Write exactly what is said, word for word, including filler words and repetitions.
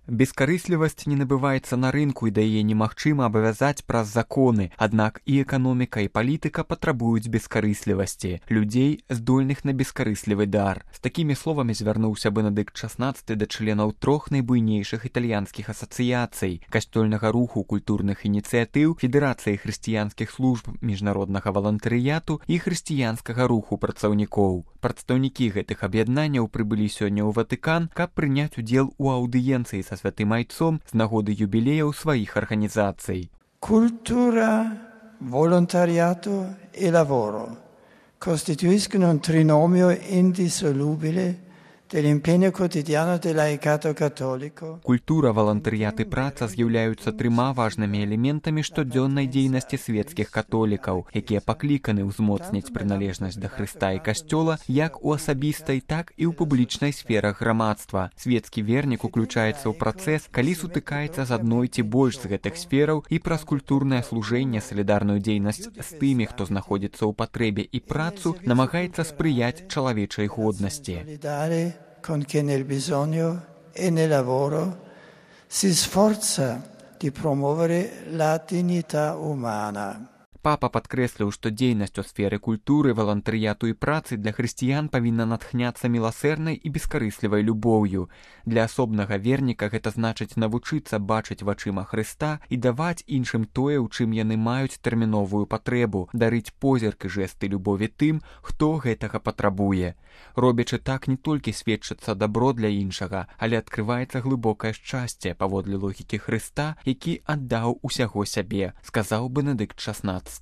Бескарыслівасць не набываецца на рынку і да яе немагчыма абавязаць праз законы, аднак і эканоміка, і палітыка патрабуюць бескарыслівасці, людзей, здольных на бескарыслівы дар. З такімі словамі звярнуўся Бенедыкт шаснаццаты да членаў трох найбуйнейшых італьянскіх асацыяцый: касцёльнага руху, культурных ініцыятыў, Федэрацыі хрысціянскіх служб, міжнароднага валантарыяту і хрысціянскага руху працаўнікоў. Прадстаўнікі гэтых аб'яднанняў прыбылі сёння ў Ватыкан, каб прыняць удзел у аўдыенцыі са святым айцом з нагоды юбілеяў сваіх арганізацый. Cultura, volontariato e lavoro costituiscono un trinomio indissolubile dell'impegno quotidiano del laicato cattolico. Культура, валантарыят і праца з'яўляюцца трыма важнымі элементамі штодзённай дзейнасці светскіх католікаў, якія пакліканы ўзмоцніць прыналежнасць да Хрыста і Касцёла як у асабістай, так і ў публічнай сферах грамадства. Свецкі вернік уключаецца ў працэс, калі сутыкаецца з адной ці больш з гэтых сфераў і праз культурнае служэнне, солідарную дзейнасць з тымі, хто знаходзіцца ў патрэбе і працу, намагаецца спрыяць чалавечай годнасці. Con chi nel bisogno e nel lavoro si sforza di promuovere la dignità umana. Папа падкрэсліў, што дзейнасць у сферы культуры, валантарыяту і працы для хрысціян павінна натхняцца міласэрнай і бескарыслівай любоўю. Для асобнага верніка гэта значыць навучыцца бачыць вачыма Хрыста і даваць іншым тое, у чым яны маюць тэрміновую патрэбу, дарыць позірк і жэсты любові тым, хто гэтага патрабуе. Робячы так, не толькі сведчыцца дабро для іншага, але адкрываецца глыбокае шчасце паводле логікі Хрыста, які аддаў усяго сябе, сказаў Бенедыкт шаснаццаты.